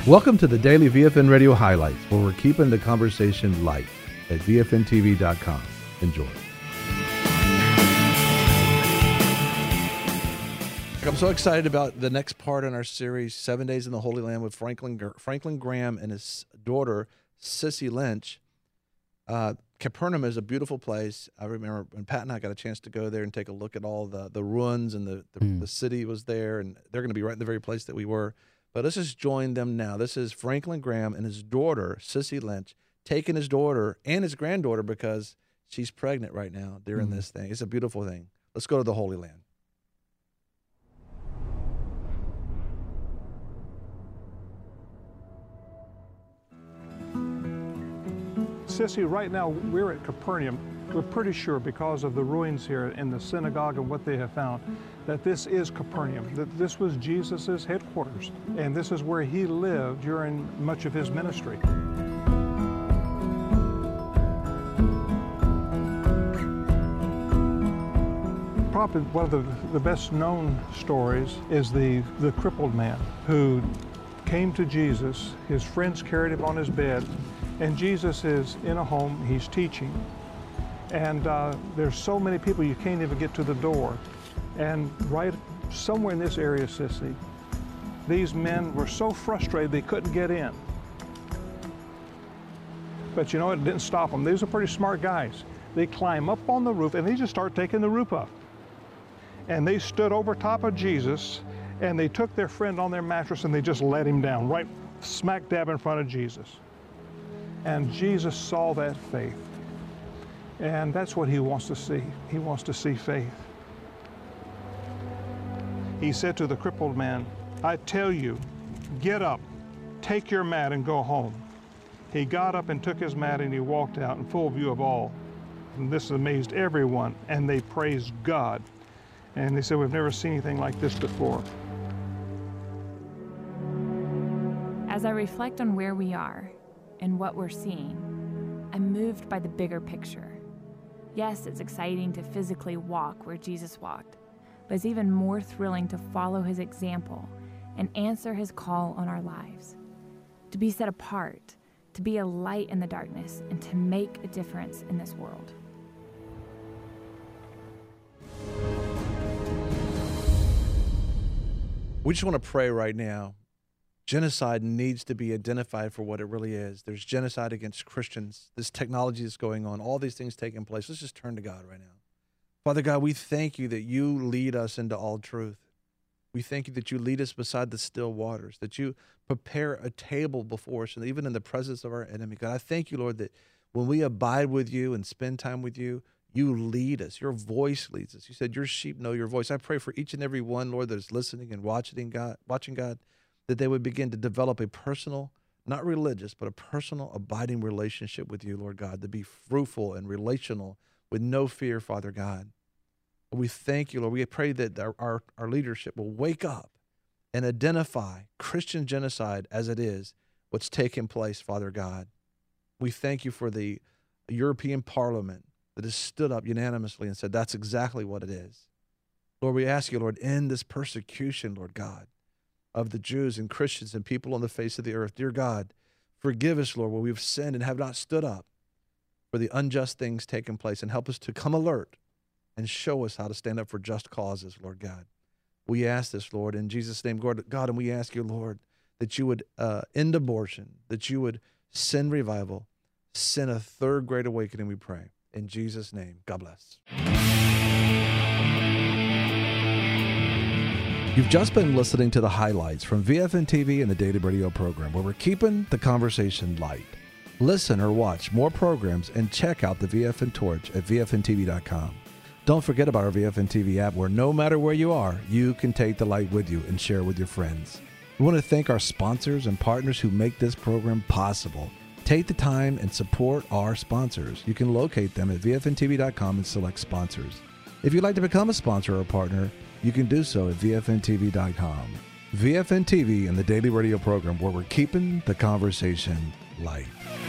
Welcome to the Daily VFN Radio Highlights, where we're keeping the conversation light at VFNTV.com. Enjoy. I'm so excited about the next part in our series, 7 Days in the Holy Land, with Franklin Graham and his daughter, Sissy Lynch. Capernaum is a beautiful place. I remember when Pat and I got a chance to go there and take a look at all the ruins, and the city was there, and they're going to be right in the very place that we were. But let's just join them now. This is Franklin Graham and his daughter, Sissy Lynch, taking his daughter and his granddaughter because she's pregnant right now during this thing. It's a beautiful thing. Let's go to the Holy Land. Sissy, right now we're at Capernaum. We're pretty sure, because of the ruins here in the synagogue and what they have found, that this is Capernaum, that this was Jesus' headquarters, and this is where he lived during much of his ministry. Probably one of the best known stories is the crippled man who came to Jesus. His friends carried him on his bed, and Jesus is in a home, he's teaching, and there's so many people you can't even get to the door. And right somewhere in this area, Sissy, these men were so frustrated they couldn't get in. But you know, it didn't stop them. These are pretty smart guys. They climb up on the roof and they just start taking the roof up. And they stood over top of Jesus, and they took their friend on their mattress and they just let him down, right smack dab in front of Jesus. And Jesus saw that faith. And that's what he wants to see. He wants to see faith. He said to the crippled man, "I tell you, get up, take your mat and go home." He got up and took his mat and he walked out in full view of all. And this amazed everyone, and they praised God. And they said, "We've never seen anything like this before." As I reflect on where we are and what we're seeing, I'm moved by the bigger picture. Yes, it's exciting to physically walk where Jesus walked, but it's even more thrilling to follow his example and answer his call on our lives. To be set apart, to be a light in the darkness, and to make a difference in this world. We just want to pray right now. Genocide needs to be identified for what it really is. There's genocide against Christians. This technology is going on. All these things taking place. Let's just turn to God right now. Father God, we thank you that you lead us into all truth. We thank you that you lead us beside the still waters, that you prepare a table before us, and even in the presence of our enemy. God, I thank you, Lord, that when we abide with you and spend time with you, you lead us. Your voice leads us. You said your sheep know your voice. I pray for each and every one, Lord, that is listening and watching God, that they would begin to develop a personal, not religious, but a personal, abiding relationship with you, Lord God, to be fruitful and relational with no fear, Father God. We thank you, Lord. We pray that our leadership will wake up and identify Christian genocide as it is, what's taking place, Father God. We thank you for the European Parliament that has stood up unanimously and said that's exactly what it is. Lord, we ask you, Lord, end this persecution, Lord God, of the Jews and Christians and people on the face of the earth. Dear God, forgive us, Lord, where we've sinned and have not stood up for the unjust things taking place, and help us to come alert and show us how to stand up for just causes, Lord God. We ask this, Lord, in Jesus' name, God, and we ask you, Lord, that you would end abortion, that you would send revival, send a third great awakening, we pray. In Jesus' name, God bless. You've just been listening to the highlights from VFN TV and the Daily Radio program, where we're keeping the conversation light. Listen or watch more programs and check out the VFN Torch at VFNTV.com. Don't forget about our VFN TV app, where no matter where you are, you can take the light with you and share with your friends. We want to thank our sponsors and partners who make this program possible. Take the time and support our sponsors. You can locate them at VFNTV.com and select sponsors. If you'd like to become a sponsor or partner, you can do so at VFNTV.com. VFN TV and the Daily Radio program, where we're keeping the conversation light.